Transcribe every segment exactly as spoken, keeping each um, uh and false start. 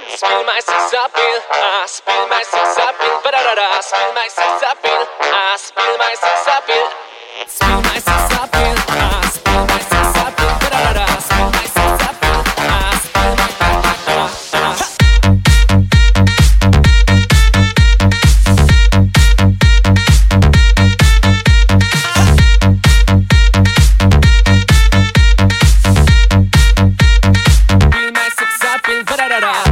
Spill my sex appeal, ah, spill my sex appeal, ba-da-da-da. Spill my sex appeal, ah, spill my sex appeal. Spill my sex appeal, ah, spill my sex appeal, ba-da-da-da. Spill my sex appeal, ah, spill my sex appeal, ba-da-da-da.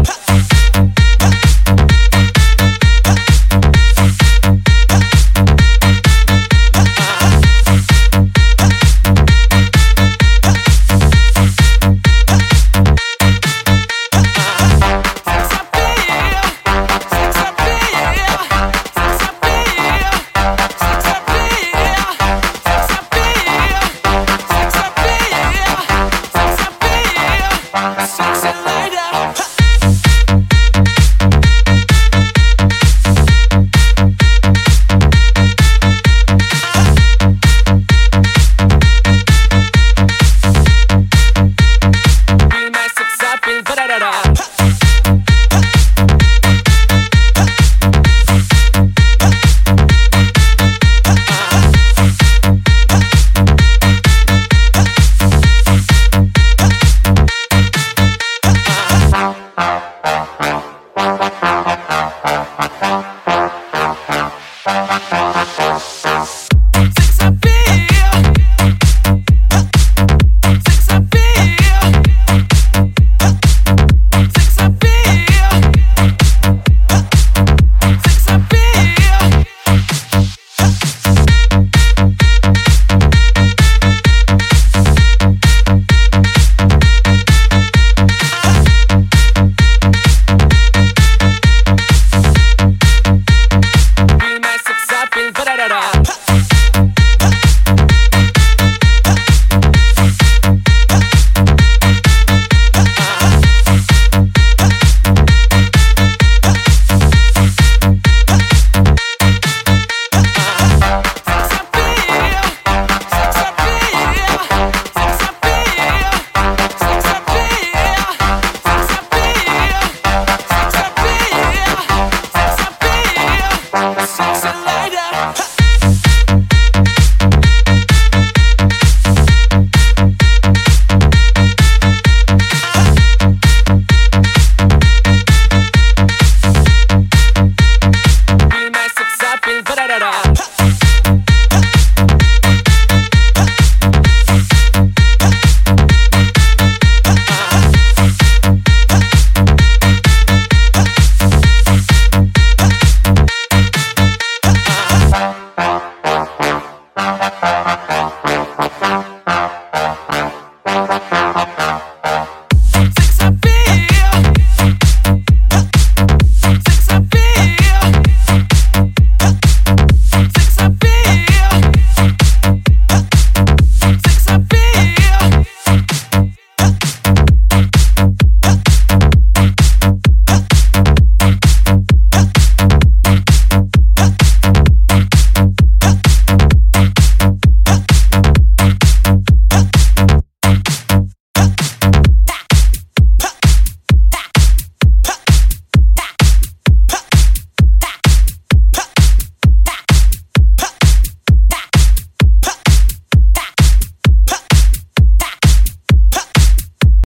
Sexy lady.